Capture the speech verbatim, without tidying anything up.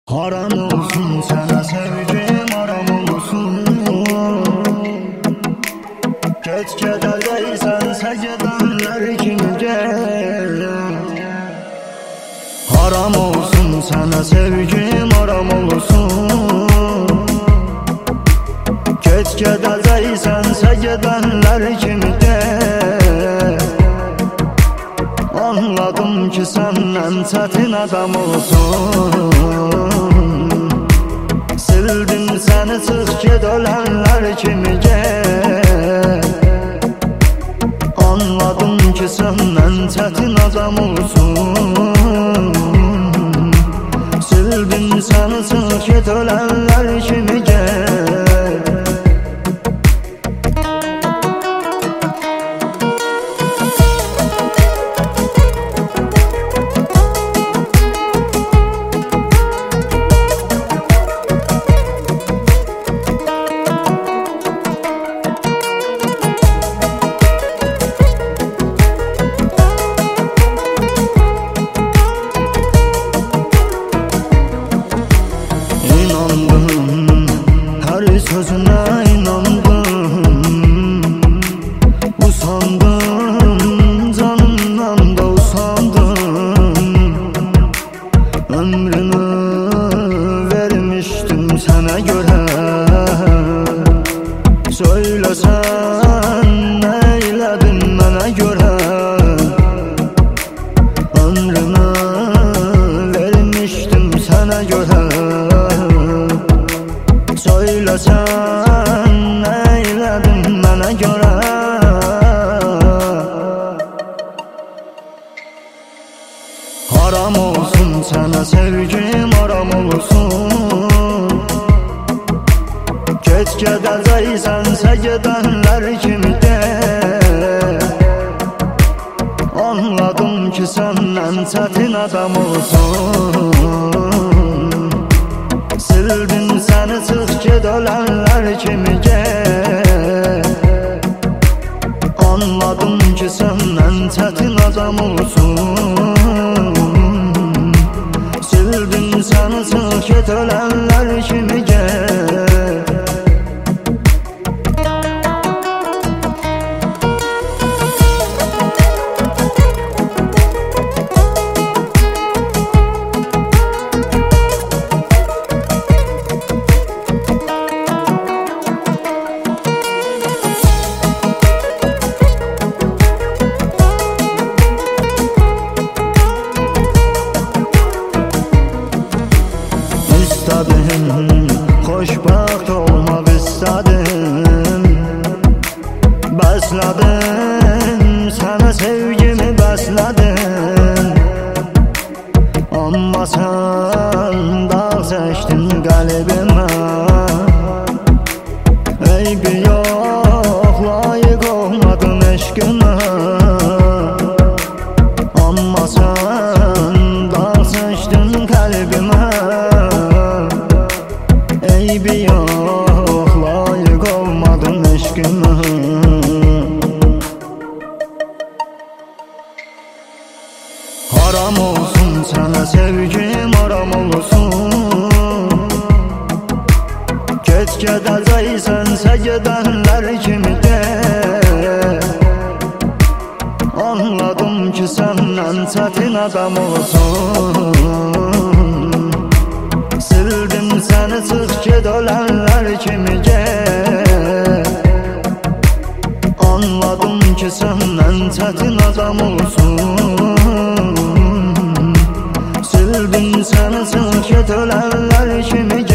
Haram olsun sana sevgim, haram olsun. Geç gederdeysen secdeler kimi gel. Haram olsun sana sevgim, haram olsun. Geç gederdeysen secdeler kimi gel. Anladım ki senden çetin adam olsun. Sildim seni, çık ged ölenler kimi gel. Anladım ki senden çetin adam olsun. Sildim seni, çık ged ölenler kimi gel. Sözüne inandım, usandım, canımdan da usandım. Ömrümü vermiştim sana göre. Söylesen neyledin bana göre. Ömrümü vermiştim sana göre. Söylesen neyledin bana göre. Haram olsun sana sevgim, haram olsun. Geç gederdeysen secdeler kimi gel. Anladım ki senden çetin adam olsun. Sildim seni, çık ged ölenler kimi gel. Anladım ki senden çetin adam olsun. Sildim seni, çık ged ölenler kimi gel. Xoşbaxt olmaq istedim. Bəslədim sana sevgimi, bəslədim. Amma sən dağ çəkdin qəlbimə. Eybi yox, layiq olmadın eşqimə. Amma sən dağ çəkdin qəlbimə. Eybi yox, layiq olmadın eşqimə. Haram olsun sana sevgim, haram olsun. Geç gedəcəksən secdeler kimi gel. Anladım ki senden çetin adam olsun. Sildim seni, çık ged ölenler kimi gel. Anladım ki senden çetin adam olsun. Sildim seni, çık ged ölenler kimi gel.